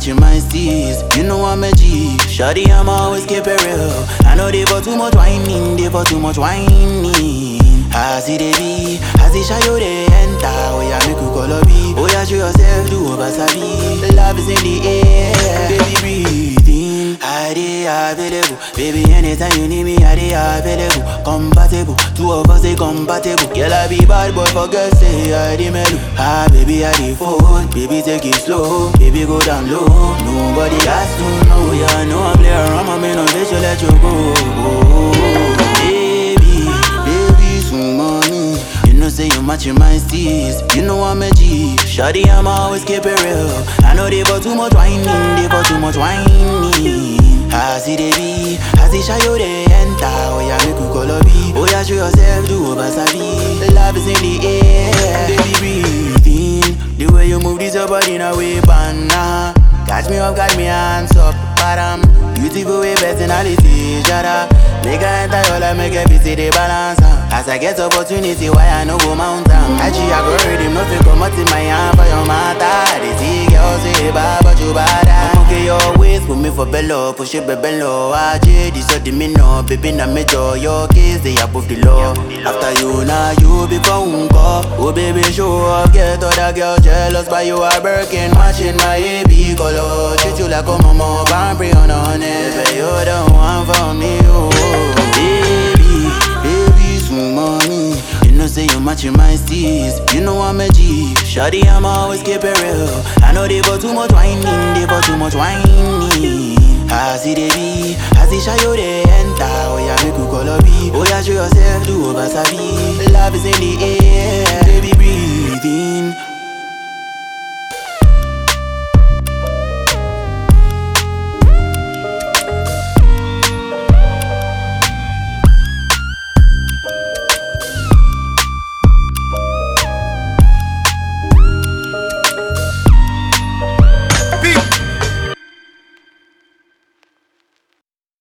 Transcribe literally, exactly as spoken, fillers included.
matching my steez. You know I'm a G. Shawty, I'm always keep it real. I know they for too much whining, they for too much whining. I see they be, I see shy you they enter. Oh yeah, make you call a B. Oh yeah, show yourself, do over sabi. Love is in the air, baby breathe in. I dey available, baby anytime you need me, I dey available. Compatible, two of us dey compatible. Girl I be bad boy for girls say I dey mellow. Ah baby I dey fold, baby take it slow, baby go down low. Nobody has to know, yeah I know I play around, my man on this, you let you go. Baby, baby, so mommy, you know say you matching my steez. You know I'm a G. Shawty, I'm always keep it real. I know they for too much whining, they for too much whining. I see they be, I see shy you they enter. Oh yeah, make you call a B. Oh yeah, show yourself, do over sabi. Love is in the air, baby breathe in. The way you move this your body in a way, banana. Catch me up, got me hands up, bottom. Beautiful way, personality, shut up. Make I enter your life, make every see the balance. uh. As I get opportunity, why I no go mountain? Actually, I go read him, nothing come out in my hand for your matter. They see girls say bad, but you bad. I'm okay, your ways, put me for bello, push it baby low. I J, this is the me no, baby, na me jaw. Your case, they above the law. After you, now you become uncle. Oh, baby, show up, get other girls jealous, but you are Birkin, matching my A B color. Treat you like a mama, Bambri on honey. But you the one for me, oh. Baby, baby, so mommy, you know say you matching my steez. You know I'm a G. Shawty, I'm always keep it real. I know they for too much whining, they for too much whining. I see they be, I see shy you they enter. Oh yeah, make you call a B. Oh yeah, show yourself, do over sabi. Love is in the air, baby breathe.